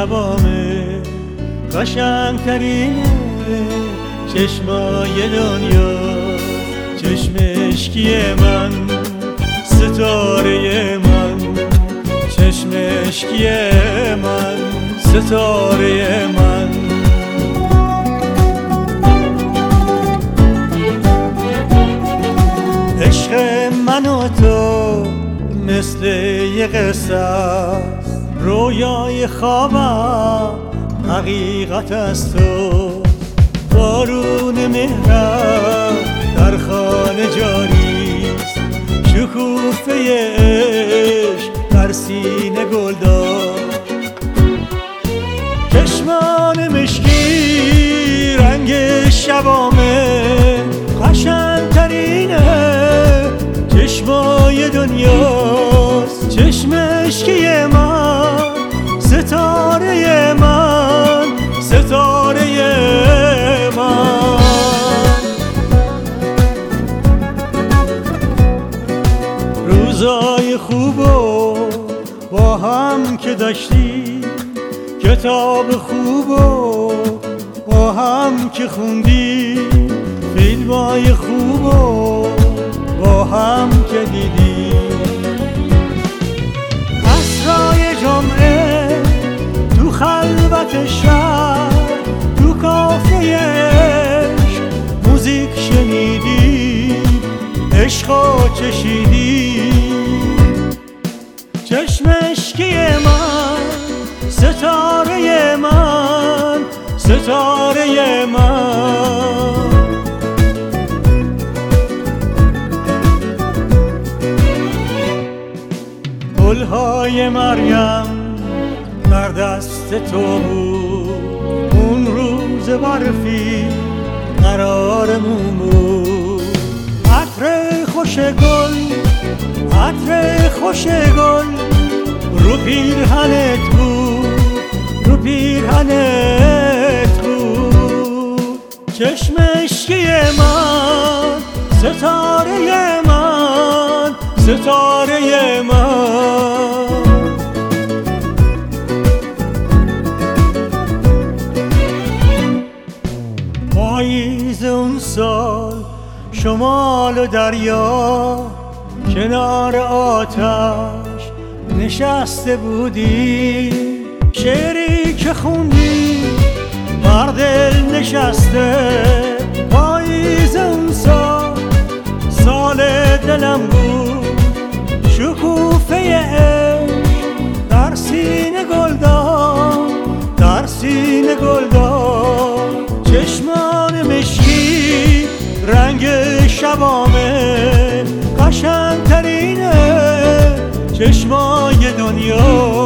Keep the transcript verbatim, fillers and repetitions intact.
شبامه قشنگترینه چشمای دنیا چشم اشکی من ستاره من چشم اشکی من ستاره من عشق من و تو مثل یه قصه است رویای خوابم حقیقت است تو بارون مهرم در خانه جاریست شکوفه عشق در سینه گل دار چشمان مشکی رنگ شبامه قشنگترینه چشمای دنیاست چشم اشکی من ستاره من ستاره من روزای خوبو با هم که داشتی کتاب خوبو با هم که خوندی فیلمای خوبو با هم که دیدی عصرای جمعه تو خلوت شهر تو کافه عشق موزیک شنیدی عشقا چشیدی چشم اشکی من ستاره من ستاره من گلهای مریم در دست تو بود اون روز برفی قرارمون بود عطر خوش گل عطر خوش گل رو پیرهنت بود رو پیرهنت بود چشم اشکی من ستاره من ستاره من پاییز اون سال شمال و دریا کنار آتش نشسته بودی شعری که خوندی بر دل نشسته پاییز اون سال سال دلم بود شکوفه عشق در سینه گل دار در سینه گل دار چشمان مشکی رنگ شبامه قشنگترینه چشمای دنیا